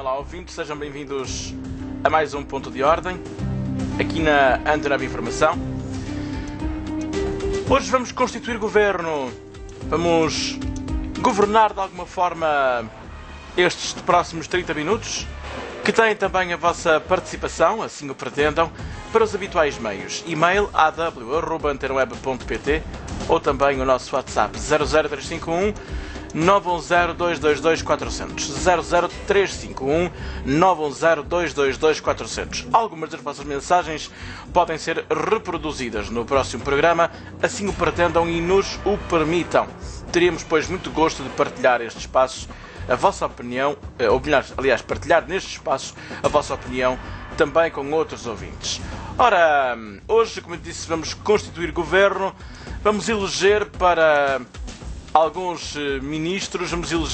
Olá ouvintes, sejam bem-vindos a mais um Ponto de Ordem, aqui na Antena Informação. Hoje vamos constituir governo, vamos governar de alguma forma estes próximos 30 minutos, que têm também a vossa participação, assim o pretendam, para os habituais meios. E-mail aw@antenaweb.pt ou também o nosso WhatsApp 00351 910 222 400 00351 910 222 400. Algumas das vossas mensagens podem ser reproduzidas no próximo programa, assim o pretendam e nos o permitam. Teríamos, pois, muito gosto de partilhar este espaço, a vossa opinião, aliás, partilhar neste espaço a vossa opinião também com outros ouvintes. Ora, hoje, como eu disse, vamos constituir governo, vamos eleger para alguns ministros,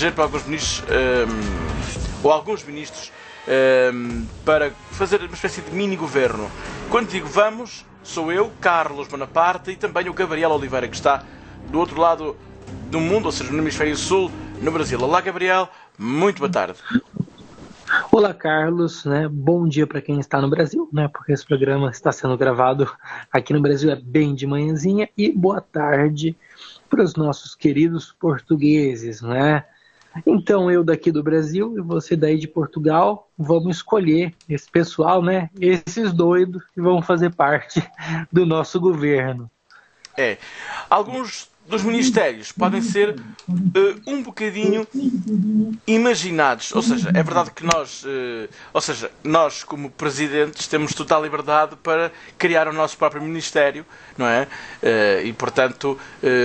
alguns ministros para fazer uma espécie de mini-governo. Quando digo vamos, sou eu, Carlos Bonaparte, e também o Gabriel Oliveira, que está do outro lado do mundo, ou seja, no hemisfério sul, no Brasil. Olá, Gabriel, muito boa tarde. Olá, Carlos, né? Bom dia para quem está no Brasil, né? Porque esse programa está sendo gravado aqui no Brasil, é bem de manhãzinha, e boa tarde para os nossos queridos portugueses, né? Então, eu daqui do Brasil e você daí de Portugal, vamos escolher esse pessoal, né? Esses doidos que vão fazer parte do nosso governo. Alguns dos ministérios podem ser um bocadinho imaginados, ou seja, é verdade que nós como presidentes temos total liberdade para criar o nosso próprio ministério, não é? E portanto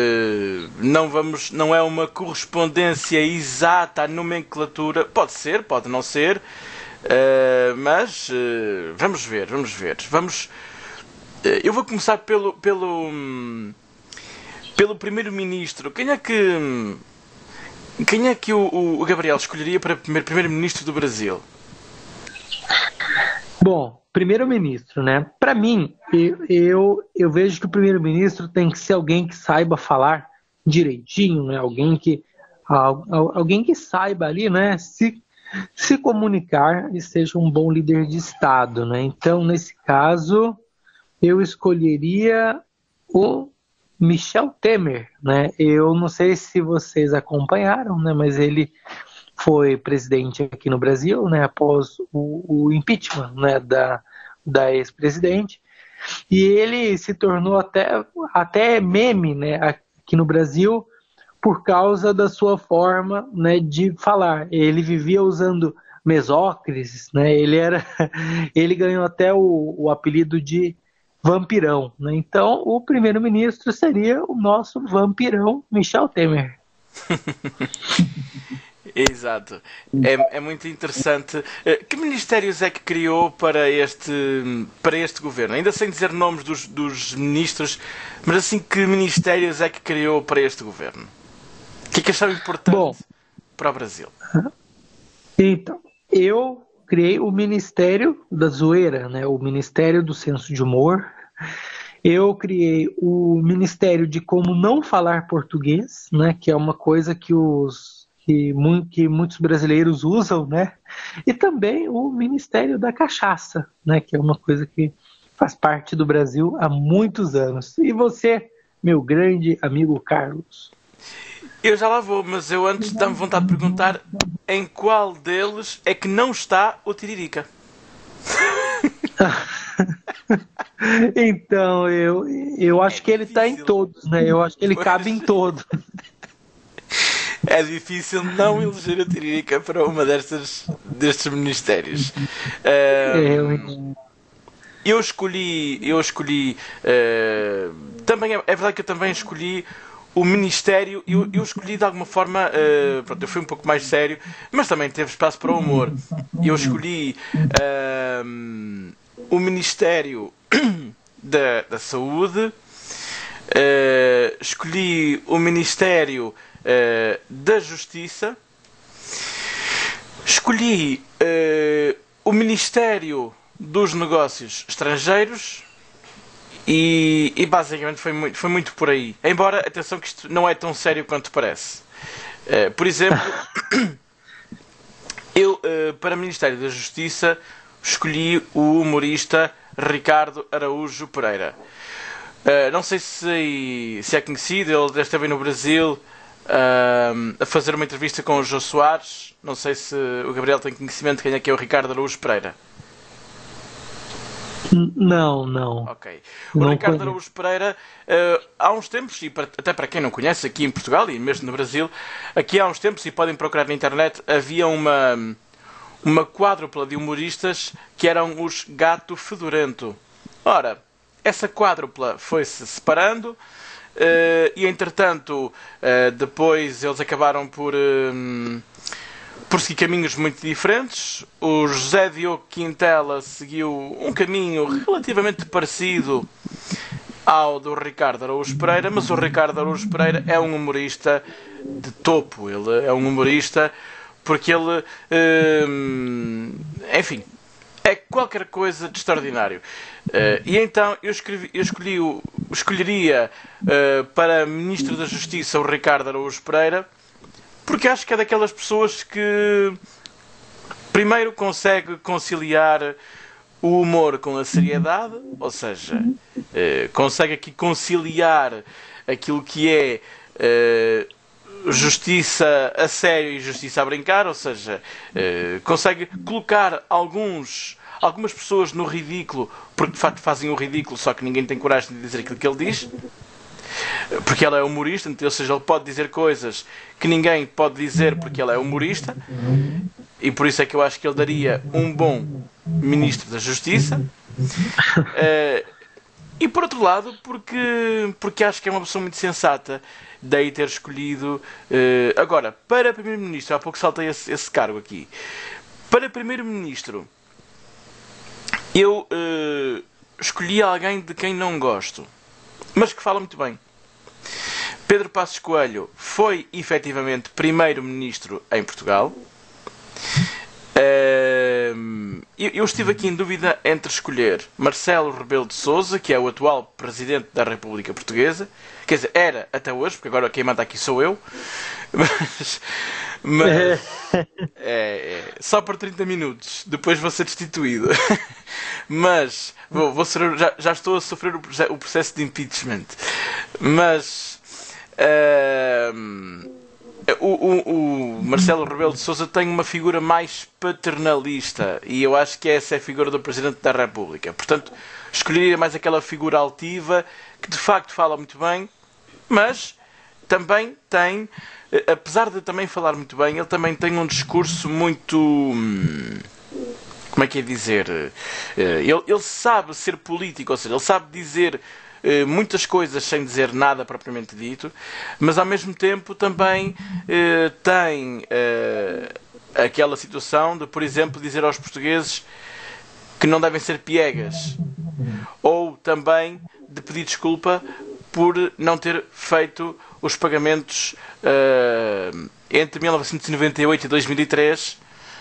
não é uma correspondência exata à nomenclatura, pode ser, pode não ser, mas vamos ver. Eu vou começar pelo primeiro-ministro. Quem é que o Gabriel escolheria para primeiro-ministro do Brasil? Bom, primeiro-ministro, né? Para mim, eu vejo que o primeiro-ministro tem que ser alguém que saiba falar direitinho, né? Alguém que saiba ali, né? Se comunicar e seja um bom líder de Estado, né? Então, nesse caso, eu escolheria o Michel Temer, né? Eu não sei se vocês acompanharam, né? Mas ele foi presidente aqui no Brasil, né? Após o impeachment, né? Da ex-presidente, e ele se tornou até meme, né? Aqui no Brasil, por causa da sua forma, né? De falar. Ele vivia usando mesóclises, né? Ele ganhou até o apelido de vampirão, né? Então, o primeiro-ministro seria o nosso vampirão Michel Temer. Exato. É muito interessante. Que ministérios é que criou para este governo? Ainda sem dizer nomes dos ministros, mas assim, que ministérios é que criou para este governo? O que é que achava importante para o Brasil? Então, eu criei o Ministério da Zoeira, né? O Ministério do Senso de Humor. Eu criei o Ministério de Como Não Falar Português, né? Que é uma coisa que muitos brasileiros usam, né? E também o Ministério da Cachaça, né? Que é uma coisa que faz parte do Brasil há muitos anos. E você, meu grande amigo Carlos? Eu já lá vou, mas eu antes dá-me vontade de perguntar em qual deles é que não está o Tiririca. Então, eu acho que ele está em todos, né? Eu acho que ele cabe em todos. É difícil não eleger o Tiririca para uma destes ministérios. Eu escolhi também é verdade que eu também escolhi o Ministério. Eu escolhi de alguma forma, pronto, eu fui um pouco mais sério, mas também teve espaço para o humor. Eu escolhi o Ministério da Saúde, escolhi o Ministério da Justiça, escolhi o Ministério dos Negócios Estrangeiros e basicamente foi muito por aí. Embora, atenção, que isto não é tão sério quanto parece. Por exemplo, Eu, para o Ministério da Justiça, escolhi o humorista Ricardo Araújo Pereira. Não sei se é conhecido, ele esteve no Brasil a fazer uma entrevista com o Jô Soares. Não sei se o Gabriel tem conhecimento de quem é que é o Ricardo Araújo Pereira. Não. Ok. O Não Ricardo conheço. Araújo Pereira, há uns tempos, e até para quem não conhece, aqui em Portugal e mesmo no Brasil, aqui há uns tempos, e podem procurar na internet, havia uma quádrupla de humoristas que eram os Gato Fedorento. Ora, essa quádrupla foi-se separando e, entretanto, depois eles acabaram por seguir caminhos muito diferentes. O José Diogo Quintela seguiu um caminho relativamente parecido ao do Ricardo Araújo Pereira, mas o Ricardo Araújo Pereira é um humorista de topo. Ele é um humorista porque ele, enfim, é qualquer coisa de extraordinário. E então eu escolheria para Ministro da Justiça o Ricardo Araújo Pereira, porque acho que é daquelas pessoas que primeiro consegue conciliar o humor com a seriedade, ou seja, consegue aqui conciliar aquilo que é justiça a sério e justiça a brincar, ou seja, consegue colocar algumas pessoas no ridículo, porque de facto fazem o ridículo, só que ninguém tem coragem de dizer aquilo que ele diz. Porque ele é humorista, ou seja, ele pode dizer coisas que ninguém pode dizer porque ele é humorista, e por isso é que eu acho que ele daria um bom Ministro da Justiça. E por outro lado, porque acho que é uma pessoa muito sensata, daí ter escolhido. Agora, para Primeiro-Ministro, há pouco saltei esse cargo aqui. Para Primeiro-Ministro, eu escolhi alguém de quem não gosto, mas que fala muito bem. Pedro Passos Coelho foi efetivamente Primeiro-Ministro em Portugal. Eu estive aqui em dúvida entre escolher Marcelo Rebelo de Sousa, que é o atual Presidente da República Portuguesa, quer dizer, era até hoje, porque agora quem manda aqui sou eu, mas só por 30 minutos, depois vou ser destituído. Mas já estou a sofrer o processo de impeachment. Mas o Marcelo Rebelo de Sousa tem uma figura mais paternalista, e eu acho que essa é a figura do Presidente da República. Portanto, escolheria mais aquela figura altiva que de facto fala muito bem, mas também tem, apesar de também falar muito bem, ele também tem um discurso muito... como é que é dizer? Ele sabe ser político, ou seja, ele sabe dizer muitas coisas sem dizer nada propriamente dito, mas ao mesmo tempo também tem aquela situação de, por exemplo, dizer aos portugueses que não devem ser piegas, ou também de pedir desculpa por não ter feito os pagamentos entre 1998 e 2003,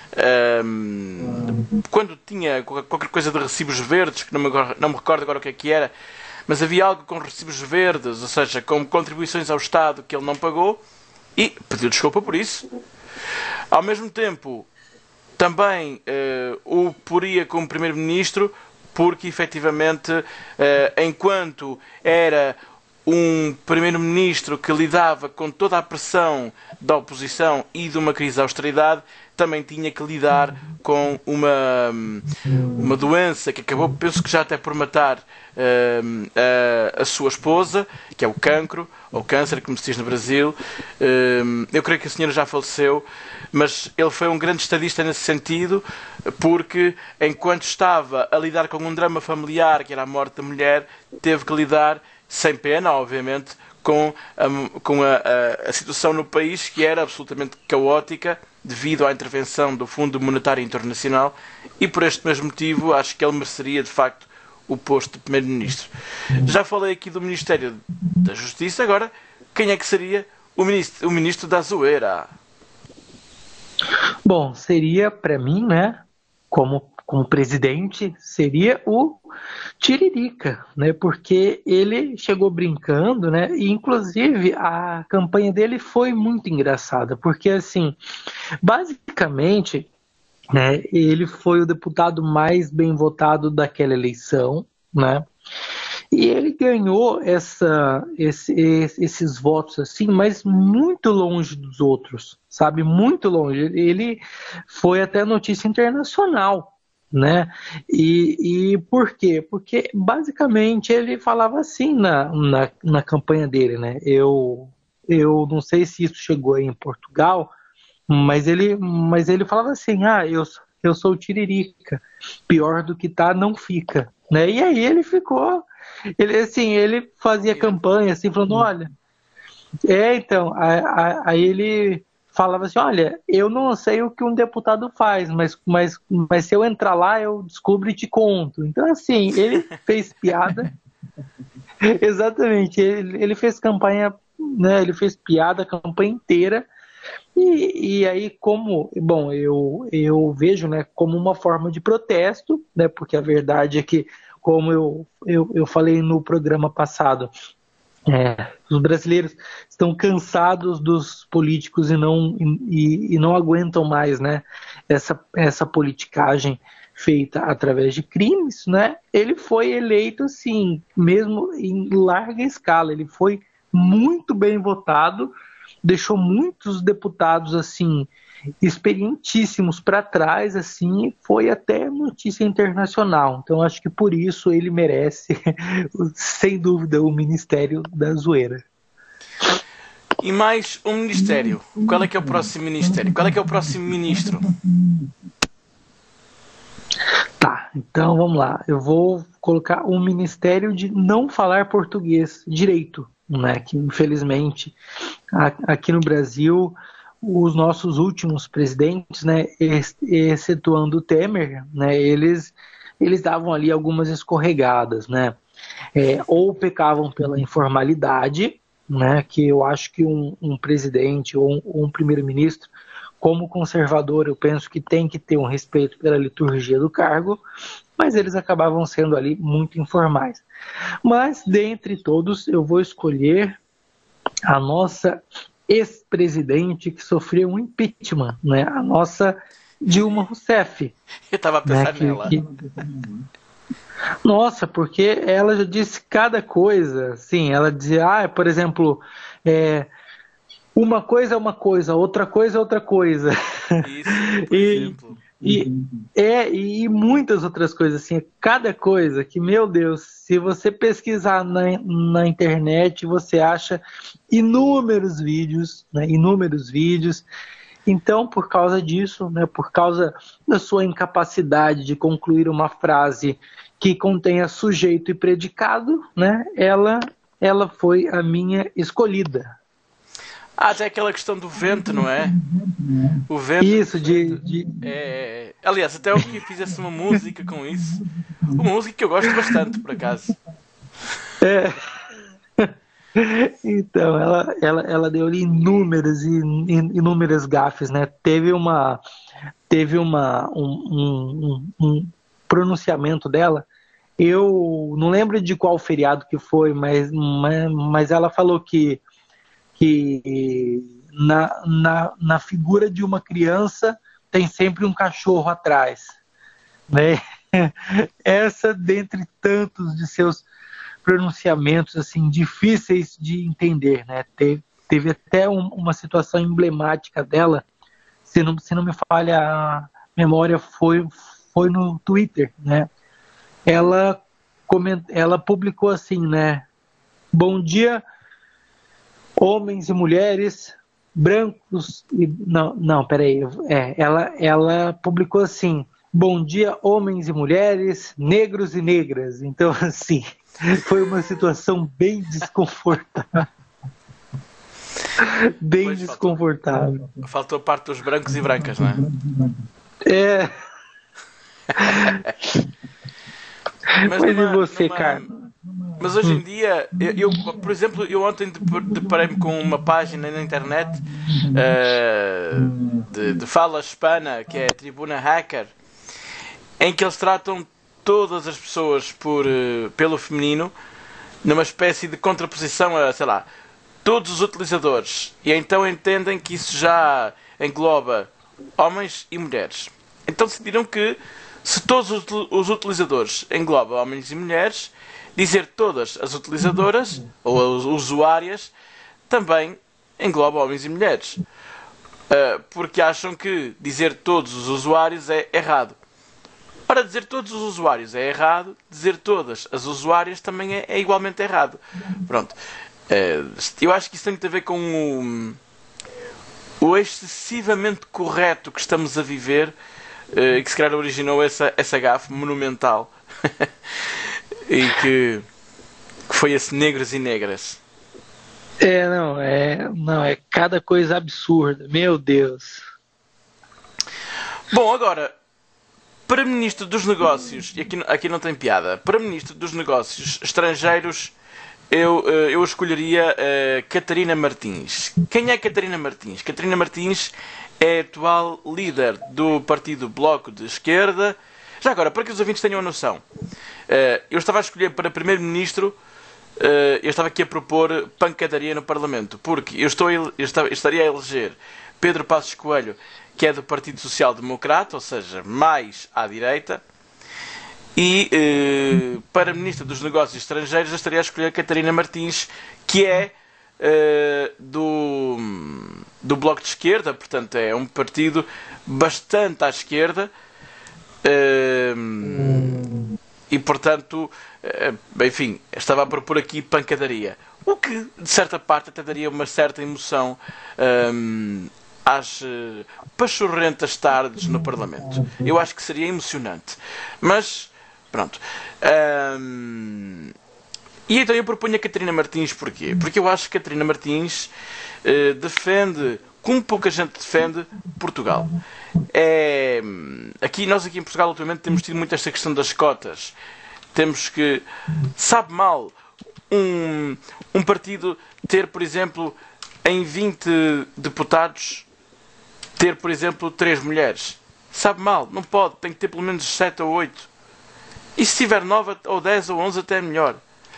quando tinha qualquer coisa de recibos verdes, que não me recordo agora o que era, mas havia algo com recibos verdes, ou seja, com contribuições ao Estado que ele não pagou, e pediu desculpa por isso. Ao mesmo tempo, também o poria como Primeiro-Ministro, porque efetivamente, enquanto era um Primeiro-Ministro que lidava com toda a pressão da oposição e de uma crise de austeridade, também tinha que lidar com uma doença que acabou, penso que já até por matar a sua esposa, que é o cancro, ou câncer, como se diz no Brasil. Eu creio que a senhora já faleceu, mas ele foi um grande estadista nesse sentido, porque enquanto estava a lidar com um drama familiar, que era a morte da mulher, teve que lidar, sem pena, obviamente, com a situação no país, que era absolutamente caótica devido à intervenção do Fundo Monetário Internacional, e por este mesmo motivo acho que ele mereceria de facto o posto de Primeiro-Ministro. Já falei aqui do Ministério da Justiça, agora quem é que seria o Ministro da Zoeira? Bom, seria para mim, né, como presidente, seria o Tiririca, né? Porque ele chegou brincando, né? E inclusive a campanha dele foi muito engraçada, porque assim, basicamente né? Ele foi o deputado mais bem votado daquela eleição, né? E ele ganhou esses votos assim, mas muito longe dos outros, sabe? Muito longe. Ele foi até notícia internacional, né? E por quê? Porque basicamente ele falava assim na campanha dele, né? Eu não sei se isso chegou aí em Portugal, mas ele falava assim, eu sou o Tiririca, pior do que tá, não fica. Né? E aí ele ficou, ele fazia campanha assim, falando, olha, então, aí ele falava assim, olha, eu não sei o que um deputado faz, mas se eu entrar lá, eu descubro e te conto. Então, assim, ele fez piada, exatamente, ele fez campanha, né, ele fez piada a campanha inteira, e aí, bom, eu vejo, né, como uma forma de protesto, né, porque a verdade é que, como eu falei no programa passado, os brasileiros estão cansados dos políticos e não aguentam mais, né, essa politicagem feita através de crimes, né? Ele foi eleito, assim, mesmo em larga escala, ele foi muito bem votado, deixou muitos deputados assim experientíssimos para trás, assim, foi até notícia internacional. Então acho que por isso ele merece, sem dúvida, o Ministério da Zoeira. E mais um ministério. Qual é que é o próximo ministério? Qual é que é o próximo ministro? Tá, então vamos lá. Eu vou colocar um ministério de não falar português direito, né? Que infelizmente aqui no Brasil os nossos últimos presidentes, né, excetuando o Temer, né, eles davam ali algumas escorregadas, né, ou pecavam pela informalidade, né, que eu acho que um presidente ou um primeiro-ministro, como conservador, eu penso que tem que ter um respeito pela liturgia do cargo, mas eles acabavam sendo ali muito informais. Mas, dentre todos, eu vou escolher a nossa ex-presidente que sofreu um impeachment, né? A nossa Dilma Rousseff. Eu estava a pensar nela. Nossa, porque ela já disse cada coisa, sim, ela dizia, por exemplo, uma coisa é uma coisa, outra coisa é outra coisa. Isso, por exemplo. E muitas outras coisas, assim, cada coisa que, meu Deus, se você pesquisar na internet, você acha inúmeros vídeos, né, inúmeros vídeos. Então, por causa disso, né, por causa da sua incapacidade de concluir uma frase que contenha sujeito e predicado, né, ela foi a minha escolhida. Até aquela questão do vento, não é? O vento. Isso, Aliás, até eu que fizesse uma música com isso. Uma música que eu gosto bastante, por acaso. Então, ela deu ali inúmeras gafes, né? Teve um pronunciamento dela. Eu não lembro de qual feriado que foi, mas ela falou que na figura de uma criança tem sempre um cachorro atrás, né? Essa, dentre tantos de seus pronunciamentos assim difíceis de entender, né? Teve até uma situação emblemática dela, se não me falha a memória, foi no Twitter, né? Ela publicou assim, né? Bom dia, homens e mulheres, brancos e... Não, peraí. Ela publicou assim, bom dia, homens e mulheres, negros e negras. Então, assim, foi uma situação bem desconfortável. Bem desconfortável. Faltou a parte dos brancos e brancas, não é? Mas e você, Carlos? Mas hoje em dia, por exemplo, eu ontem deparei-me com uma página na internet de fala hispana, que é a Tribuna Hacker, em que eles tratam todas as pessoas pelo feminino, numa espécie de contraposição a, sei lá, todos os utilizadores. E então entendem que isso já engloba homens e mulheres. Então decidiram que, se todos os utilizadores englobam homens e mulheres, dizer todas as utilizadoras, ou as usuárias, também engloba homens e mulheres. Porque acham que dizer todos os usuários é errado. Para dizer todos os usuários é errado, dizer todas as usuárias também é igualmente errado. Pronto. Eu acho que isso tem muito a ver com o excessivamente correto que estamos a viver, que se calhar originou essa gafe monumental. E que foi esse negros e negras. Não, é cada coisa absurda, meu Deus. Bom, agora, para Ministro dos Negócios, e aqui não tem piada, para Ministro dos Negócios Estrangeiros, eu escolheria Catarina Martins. Quem é Catarina Martins? Catarina Martins é a atual líder do Partido Bloco de Esquerda. Já agora, para que os ouvintes tenham a noção, eu estava a escolher para Primeiro-Ministro, eu estava aqui a propor pancadaria no Parlamento, porque eu estaria a eleger Pedro Passos Coelho, que é do Partido Social Democrata, ou seja, mais à direita, e para Ministro dos Negócios Estrangeiros eu estaria a escolher Catarina Martins, que é do Bloco de Esquerda, portanto é um partido bastante à esquerda, e portanto, enfim, estava a propor aqui pancadaria, o que de certa parte até daria uma certa emoção às pachorrentas tardes no Parlamento. Eu acho que seria emocionante, mas pronto. E então eu proponho a Catarina Martins. Porquê? Porque eu acho que a Catarina Martins defende, como pouca gente defende, Portugal. Nós aqui em Portugal ultimamente temos tido muito esta questão das cotas. Temos que, sabe mal, um partido ter, por exemplo, em 20 deputados, ter, por exemplo, 3 mulheres. Sabe mal, não pode, tem que ter pelo menos 7 ou 8. E se tiver 9 ou 10 ou 11 até é melhor.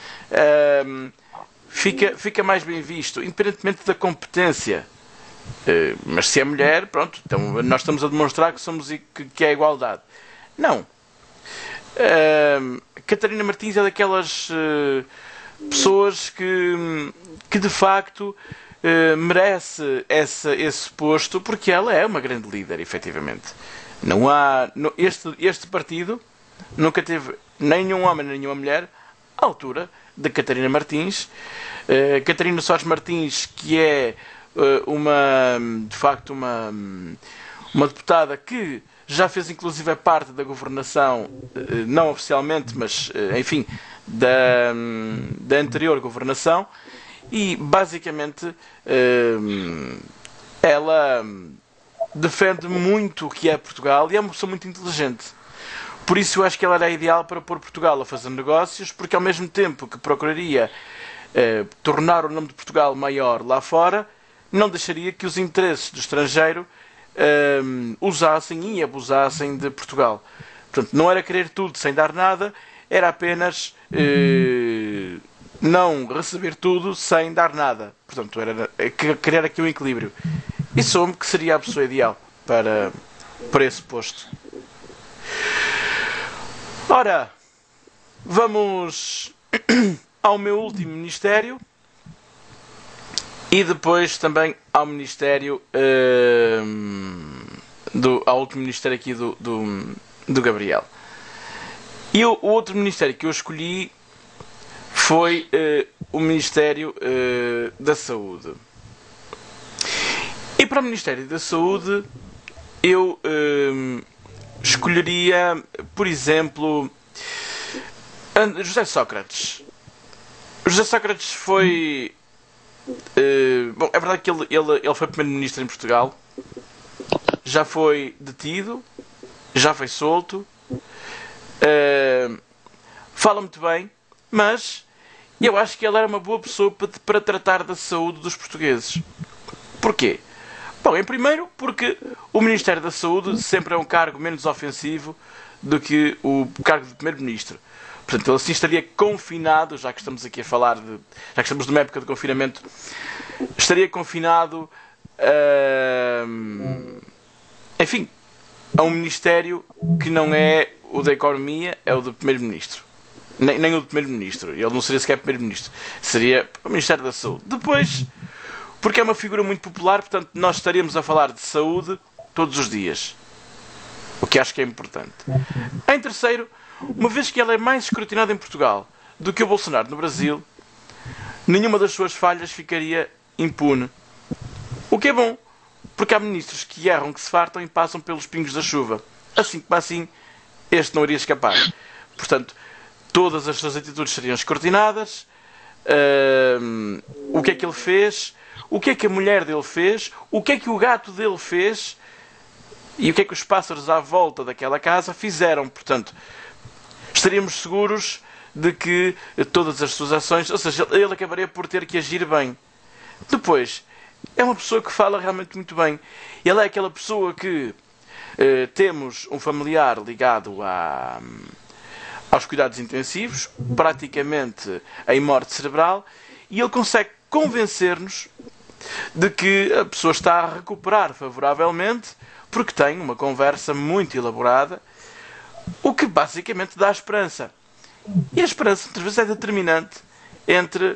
Fica mais bem visto, independentemente da competência. Mas se é mulher, pronto, então nós estamos a demonstrar que é igualdade. Não. Catarina Martins é daquelas pessoas que de facto merece esse posto, porque ela é uma grande líder, efetivamente. Este partido nunca teve nenhum homem nem nenhuma mulher à altura de Catarina Martins. Catarina Soares Martins, que é de facto uma deputada que já fez inclusive parte da governação, não oficialmente, mas enfim, da anterior governação, e basicamente ela defende muito o que é Portugal e é uma pessoa muito inteligente. Por isso eu acho que ela era ideal para pôr Portugal a fazer negócios, porque ao mesmo tempo que procuraria tornar o nome de Portugal maior lá fora, não deixaria que os interesses do estrangeiro usassem e abusassem de Portugal. Portanto, não era querer tudo sem dar nada, era apenas não receber tudo sem dar nada. Portanto, era querer aqui um equilíbrio. E soube que seria a pessoa ideal para esse posto. Ora, vamos ao meu último ministério e depois também ao ministério ao último ministério aqui do Gabriel. E o outro ministério que eu escolhi foi o Ministério da Saúde. E para o Ministério da Saúde eu escolheria, por exemplo, José Sócrates. José Sócrates foi... bom, é verdade que ele foi primeiro-ministro em Portugal, já foi detido, já foi solto, fala muito bem, mas eu acho que ele era uma boa pessoa para tratar da saúde dos portugueses. Porquê? Bom, em primeiro, porque o Ministério da Saúde sempre é um cargo menos ofensivo do que o cargo de primeiro-ministro. Portanto, ele assim estaria confinado, já que estamos aqui a falar já que estamos numa época de confinamento, estaria confinado, enfim, a um ministério que não é o da Economia, é o do Primeiro-Ministro. Nem o do Primeiro-Ministro. Ele não seria sequer Primeiro-Ministro. Seria o Ministério da Saúde. Depois, porque é uma figura muito popular, portanto, nós estaríamos a falar de saúde todos os dias. O que acho que é importante. Em terceiro, uma vez que ela é mais escrutinada em Portugal do que o Bolsonaro no Brasil, nenhuma das suas falhas ficaria impune. O que é bom, porque há ministros que erram, que se fartam e passam pelos pingos da chuva. Assim como assim, este não iria escapar. Portanto, todas as suas atitudes seriam escrutinadas. O que é que ele fez? O que é que a mulher dele fez? O que é que o gato dele fez? E o que é que os pássaros à volta daquela casa fizeram? Portanto, estaríamos seguros de que todas as suas ações... Ou seja, ele acabaria por ter que agir bem. Depois, é uma pessoa que fala realmente muito bem. Ele é aquela pessoa que temos um familiar ligado aos cuidados intensivos, praticamente em morte cerebral, e ele consegue convencer-nos de que a pessoa está a recuperar favoravelmente porque tem uma conversa muito elaborada, o que basicamente dá esperança. E a esperança, muitas vezes, é determinante entre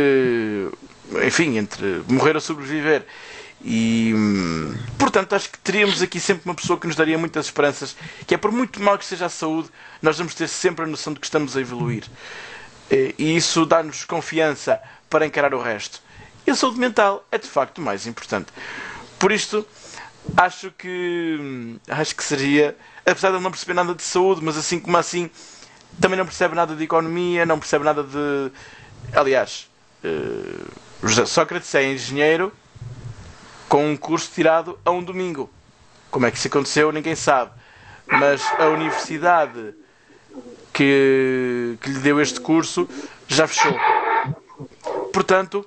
morrer ou sobreviver. E, portanto, acho que teríamos aqui sempre uma pessoa que nos daria muitas esperanças, que é, por muito mal que seja a saúde, nós vamos ter sempre a noção de que estamos a evoluir. E isso dá-nos confiança para encarar o resto. E a saúde mental é, de facto, o mais importante. Por isto, acho que seria, apesar de ele não perceber nada de saúde, mas assim como assim, também não percebe nada de economia, não percebe nada de... Aliás, José Sócrates é engenheiro com um curso tirado a um domingo. Como é que isso aconteceu, ninguém sabe. Mas a universidade que lhe deu este curso já fechou. Portanto,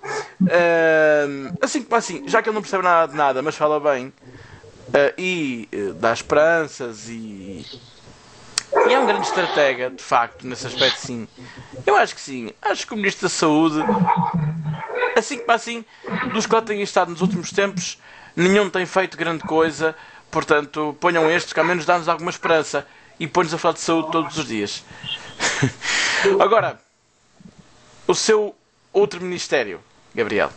assim, já que ele não percebe nada de nada, mas fala bem, e dá esperanças, e é um grande estratega, de facto, nesse aspecto, sim. Eu acho que sim. Acho que o Ministro da Saúde, assim, dos que lá têm estado nos últimos tempos, nenhum tem feito grande coisa. Portanto, ponham estes, que ao menos dá-nos alguma esperança, e põe-nos a falar de saúde todos os dias. Agora, o seu outro ministério, Gabriel.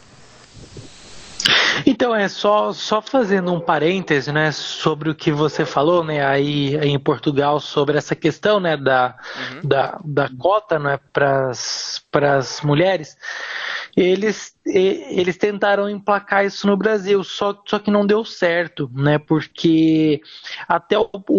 Então, só fazendo um parêntese, né, sobre o que você falou, né, aí em Portugal, sobre essa questão, né, da cota, né, para as mulheres. Eles tentaram emplacar isso no Brasil, só que não deu certo, né? Porque até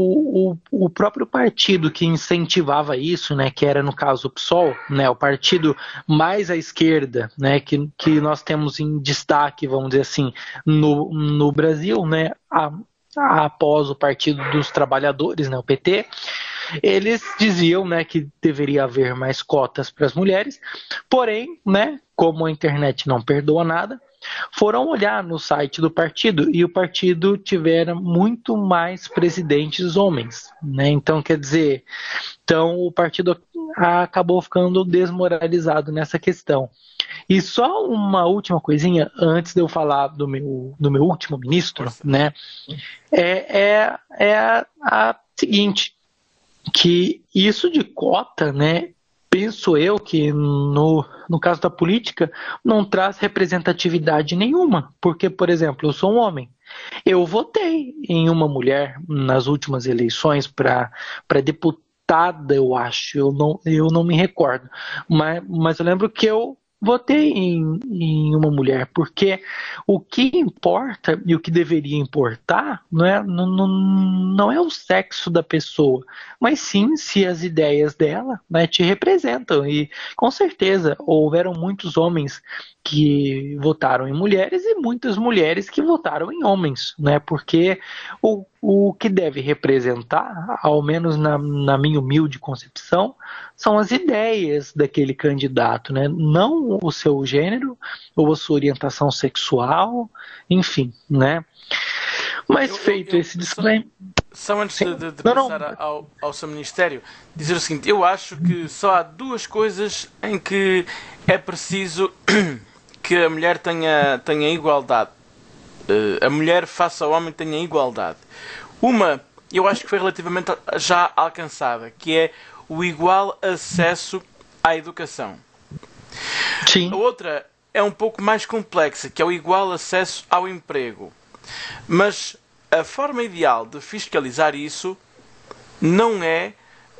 o próprio partido que incentivava isso, né? Que era, no caso, o PSOL, né? O partido mais à esquerda, né? Que nós temos em destaque, vamos dizer assim, no Brasil, né? Após o Partido dos Trabalhadores, né? O PT. Eles diziam, né, que deveria haver mais cotas para as mulheres, porém, né, como a internet não perdoa nada, foram olhar no site do partido e o partido tivera muito mais presidentes homens, né? Então, quer dizer, o partido acabou ficando desmoralizado nessa questão. E só uma última coisinha antes de eu falar do meu último ministro, né? É a seguinte, que isso de cota, né, penso eu que no caso da política não traz representatividade nenhuma, porque, por exemplo, eu sou um homem, eu votei em uma mulher nas últimas eleições para deputada, eu acho, eu não me recordo, mas eu lembro que eu votei em uma mulher, porque o que importa e o que deveria importar não é o sexo da pessoa, mas sim se as ideias dela, né, te representam. E com certeza houveram muitos homens que votaram em mulheres e muitas mulheres que votaram em homens, né, porque o que deve representar, ao menos na minha humilde concepção, são as ideias daquele candidato, né? Não o seu gênero ou a sua orientação sexual, enfim, né? Mas feito esse disclaimer... Só antes de passar ao seu ministério, dizer o seguinte: eu acho que só há duas coisas em que é preciso que a mulher tenha igualdade. A mulher face ao homem tenha igualdade. Uma eu acho que foi relativamente já alcançada, que é o igual acesso à educação. Sim. A outra é um pouco mais complexa, que é o igual acesso ao emprego. Mas a forma ideal de fiscalizar isso não é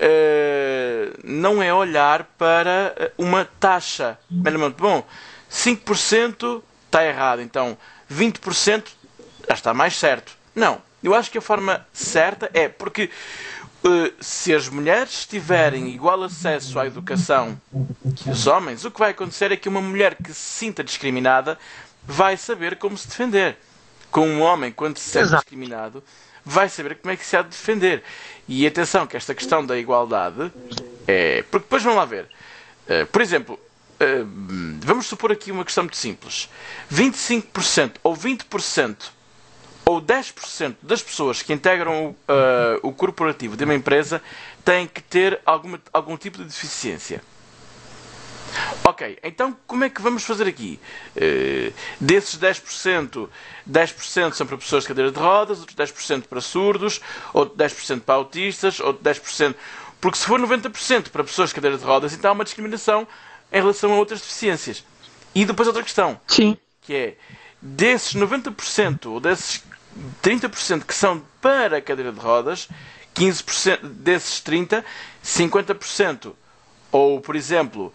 olhar para uma taxa. Bom, 5% está errado, então 20% já está mais certo. Não, eu acho que a forma certa é porque se as mulheres tiverem igual acesso à educação que os homens, o que vai acontecer é que uma mulher que se sinta discriminada vai saber como se defender. Com um homem, quando se sente discriminado, vai saber como é que se há de defender. E atenção que esta questão da igualdade é... Porque depois vamos lá ver. Por exemplo, vamos supor aqui uma questão muito simples. 25% ou 20% ou 10% das pessoas que integram o corporativo de uma empresa têm que ter algum tipo de deficiência. Ok, então como é que vamos fazer aqui? Desses 10%, 10% são para pessoas de cadeira de rodas, outros 10% para surdos, outros 10% para autistas, outros 10%... Porque se for 90% para pessoas de cadeira de rodas, então há uma discriminação em relação a outras deficiências. E depois outra questão. Sim. Que é, desses 90% ou desses 30% que são para a cadeira de rodas, 15% desses 30%, 50%. Ou, por exemplo,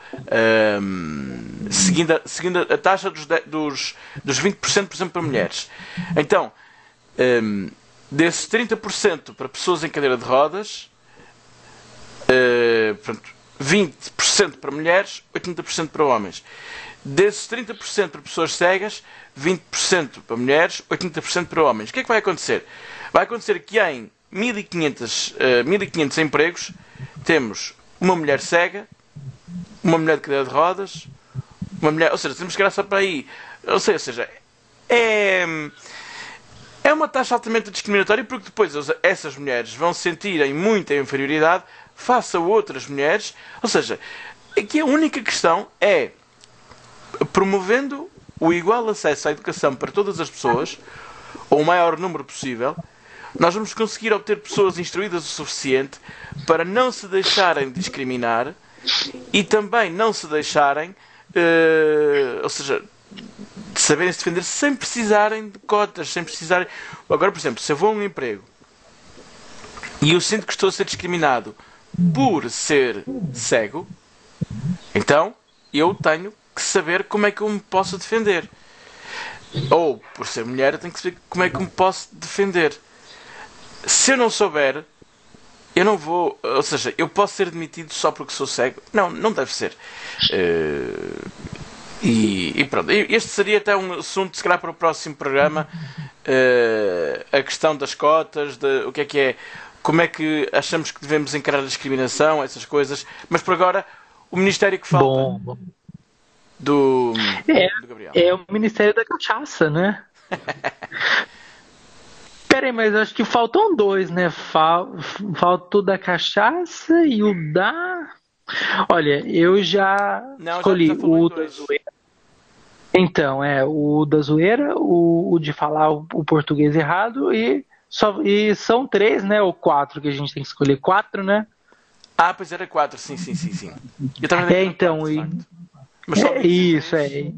seguindo a taxa dos 20%, por exemplo, para mulheres. Então, desses 30% para pessoas em cadeira de rodas, 20% para mulheres, 80% para homens. Desses 30% para pessoas cegas, 20% para mulheres, 80% para homens. O que é que vai acontecer? Vai acontecer que em 1.500 empregos temos uma mulher cega, uma mulher de cadeira de rodas, uma mulher... Ou seja, temos que chegar só para aí. Ou seja, é uma taxa altamente discriminatória porque depois essas mulheres vão sentirem muita inferioridade face a outras mulheres. Ou seja, aqui a única questão é promovendo o igual acesso à educação para todas as pessoas, ou o maior número possível, nós vamos conseguir obter pessoas instruídas o suficiente para não se deixarem discriminar e também não se deixarem, ou seja, de saberem se defender sem precisarem de cotas, sem precisarem... Agora, por exemplo, se eu vou a um emprego e eu sinto que estou a ser discriminado por ser cego, então eu tenho que saber como é que eu me posso defender. Ou, por ser mulher, eu tenho que saber como é que eu me posso defender. Se eu não souber, eu não vou... Ou seja, eu posso ser demitido só porque sou cego? Não, não deve ser. E pronto. Este seria até um assunto, se calhar, para o próximo programa. A questão das cotas, o que é... Como é que achamos que devemos encarar a discriminação, essas coisas. Mas, por agora, o Ministério que falta... Bom. Do Gabriel. É o Ministério da Cachaça, né? Peraí, mas acho que faltam dois, né? Falta o da cachaça e o da... Olha, eu já escolhi já o da zoeira. Então, o da zoeira, o de falar o português errado e são 3, né? Ou 4 que a gente tem que escolher. 4, né? Ah, pois era 4, sim. Eu também então, 4, mas só isso,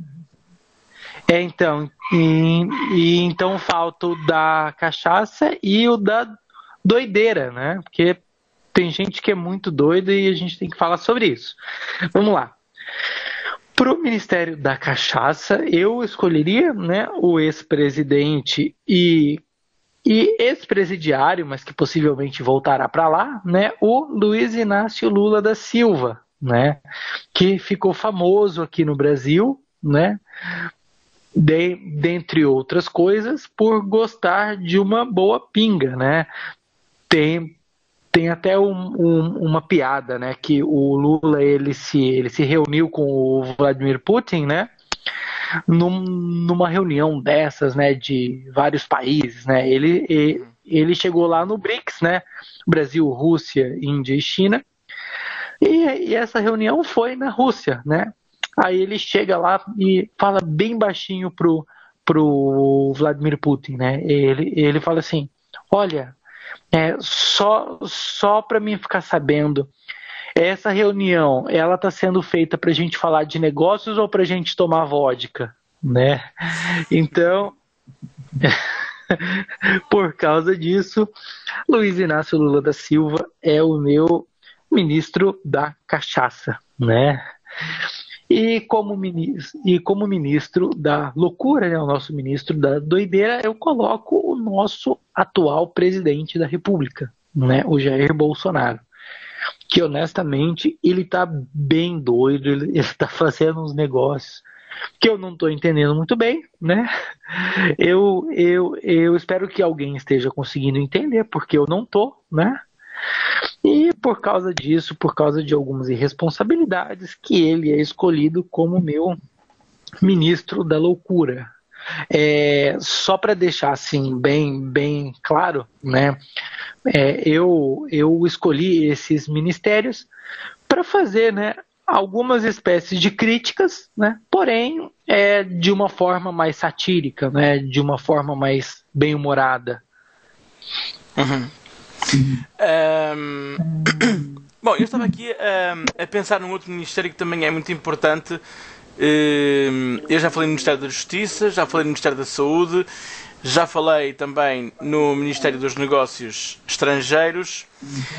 então, então falta o da cachaça e o da doideira, né? Porque tem gente que é muito doida e a gente tem que falar sobre isso. Vamos lá. Para o Ministério da Cachaça, eu escolheria, né, o ex-presidente e ex-presidiário, mas que possivelmente voltará para lá, né, o Luiz Inácio Lula da Silva, né, que ficou famoso aqui no Brasil, né, dentre outras coisas, por gostar de uma boa pinga, né. Tem até uma piada, né, que o Lula ele se reuniu com o Vladimir Putin, né, numa reunião dessas, né, de vários países, né, ele chegou lá no BRICS, né, Brasil, Rússia, Índia e China, e essa reunião foi na Rússia, né, aí ele chega lá e fala bem baixinho pro Vladimir Putin, né, ele fala assim, olha, Só para mim ficar sabendo, essa reunião, ela está sendo feita para a gente falar de negócios ou para a gente tomar vodka, né? Então, por causa disso, Luiz Inácio Lula da Silva é o meu ministro da cachaça, né? E como ministro da loucura, né, o nosso ministro da doideira, eu coloco o nosso atual presidente da República, né, o Jair Bolsonaro. Que honestamente ele tá bem doido, ele tá fazendo uns negócios que eu não tô entendendo muito bem, né? Eu espero que alguém esteja conseguindo entender, porque eu não tô, né? E por causa disso, por causa de algumas irresponsabilidades, que ele é escolhido como meu ministro da loucura. Só para deixar assim bem claro, né? Eu escolhi esses ministérios para fazer, né, algumas espécies de críticas, né? Porém, de uma forma mais satírica, né? De uma forma mais bem-humorada. Uhum. Bom, eu estava aqui a pensar num outro ministério que também é muito importante. Eu já falei no Ministério da Justiça, já falei no Ministério da Saúde, já falei também no Ministério dos Negócios Estrangeiros.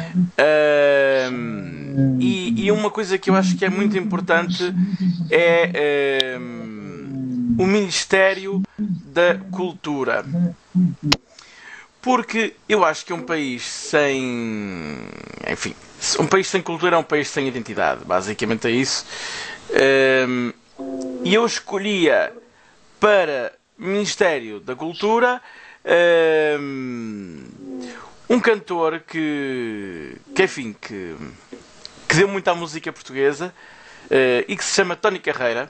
E uma coisa que eu acho que é muito importante é o Ministério da Cultura. Porque eu acho que um país sem... Enfim, um país sem cultura é um país sem identidade. Basicamente é isso. E eu escolhia para Ministério da Cultura um cantor que deu muito à música portuguesa e que se chama Tony Carreira.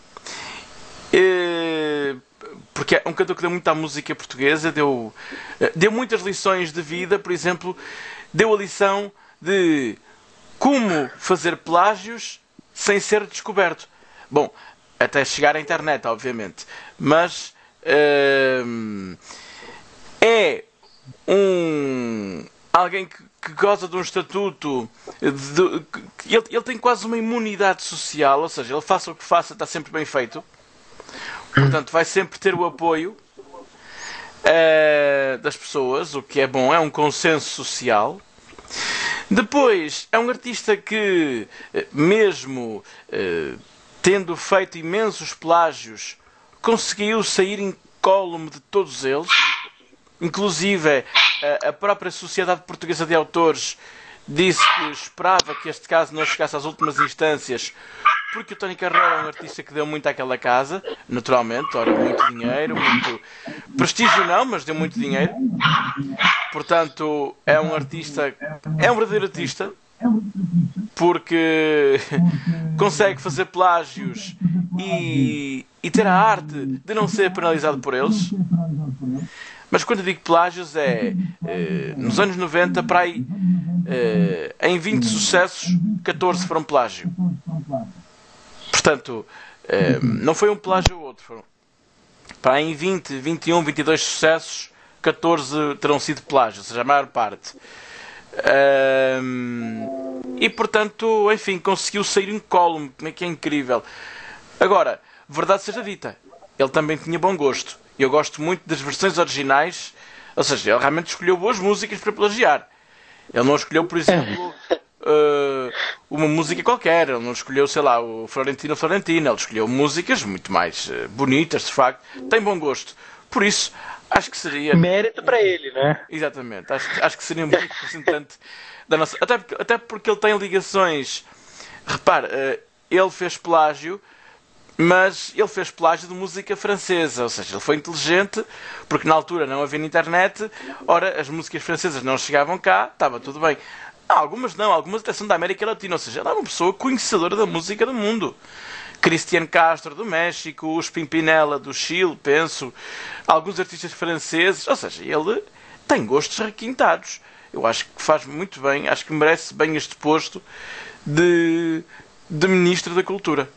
Porque é um cantor que deu muito à música portuguesa, deu muitas lições de vida. Por exemplo, deu a lição de como fazer plágios sem ser descoberto. Bom, até chegar à internet, obviamente. Mas é alguém que goza de um estatuto. Ele tem quase uma imunidade social, ou seja, ele faça o que faça, está sempre bem feito. Portanto, vai sempre ter o apoio das pessoas, o que é bom, é um consenso social. Depois, é um artista que, mesmo tendo feito imensos plágios, conseguiu sair incólume de todos eles. Inclusive, a própria Sociedade Portuguesa de Autores disse que esperava que este caso não chegasse às últimas instâncias, porque o Tony Carreira é um artista que deu muito àquela casa, naturalmente, ora, muito dinheiro, muito prestígio não, mas deu muito dinheiro. Portanto, é um artista, é um verdadeiro artista, porque consegue fazer plágios e ter a arte de não ser penalizado por eles. Mas quando eu digo plágios nos anos 90, para aí, em 20 sucessos, 14 foram plágio. Portanto, não foi um plágio ou outro. Foram, para aí, em 20, 21, 22 sucessos, 14 terão sido plágio, ou seja, a maior parte. E portanto, enfim, conseguiu sair incólume, que é incrível. Agora, verdade seja dita, ele também tinha bom gosto. Eu gosto muito das versões originais, ou seja, ele realmente escolheu boas músicas para plagiar. Ele não escolheu, por exemplo, uma música qualquer. Ele não escolheu, sei lá, o Florentino, ele escolheu músicas muito mais bonitas, de facto. Tem bom gosto. Por isso, acho que seria... Mérito para ele, né? Exatamente. Acho que seria muito representante da nossa... Até porque ele tem ligações... Repare, ele fez plágio, mas ele fez plágio de música francesa. Ou seja, ele foi inteligente, porque na altura não havia internet. Ora, as músicas francesas não chegavam cá, estava tudo bem. Algumas não, algumas até são da América Latina. Ou seja, ele era uma pessoa conhecedora da música do mundo. Cristian Castro do México, os Pimpinela do Chile, penso, alguns artistas franceses. Ou seja, ele tem gostos requintados. Eu acho que faz muito bem, acho que merece bem este posto de Ministro da Cultura.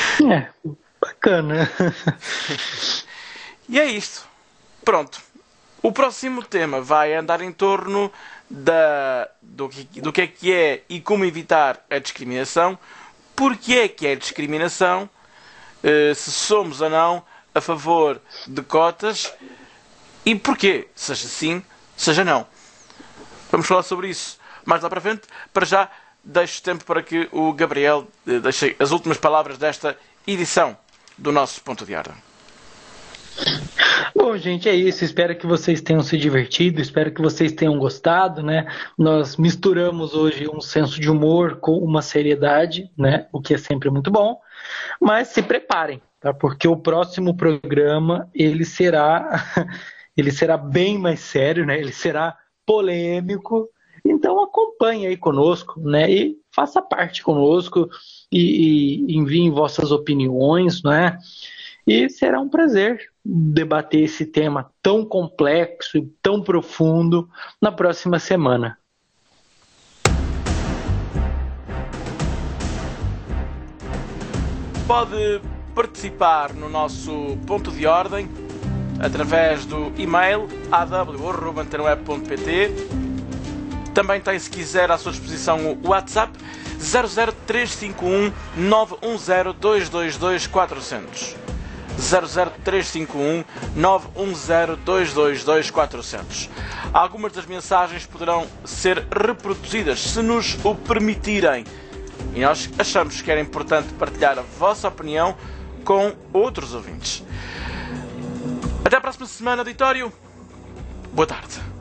Bacana. E é isto. Pronto. O próximo tema vai andar em torno do que é e como evitar a discriminação, porque é discriminação, se somos ou não a favor de cotas e porquê, seja sim, seja não. Vamos falar sobre isso mais lá para frente. Para já, deixo tempo para que o Gabriel deixe as últimas palavras desta edição do nosso Ponto de Ordem. Bom, gente, é isso. Espero que vocês tenham se divertido, espero que vocês tenham gostado, né? Nós misturamos hoje um senso de humor com uma seriedade, né? O que é sempre muito bom. Mas se preparem, tá? Porque o próximo programa, ele será bem mais sério, né? Ele será polêmico. Então acompanhe aí conosco, né? E faça parte conosco e enviem vossas opiniões, né? E será um prazer debater esse tema tão complexo e tão profundo na próxima semana. Pode participar no nosso Ponto de Ordem através do e-mail aw@antenaweb.pt. Também tem, se quiser, à sua disposição o WhatsApp 00351 910 222 400. 00351 910 222 400. Algumas das mensagens poderão ser reproduzidas se nos o permitirem. E nós achamos que era importante partilhar a vossa opinião com outros ouvintes. Até a próxima semana, auditório. Boa tarde.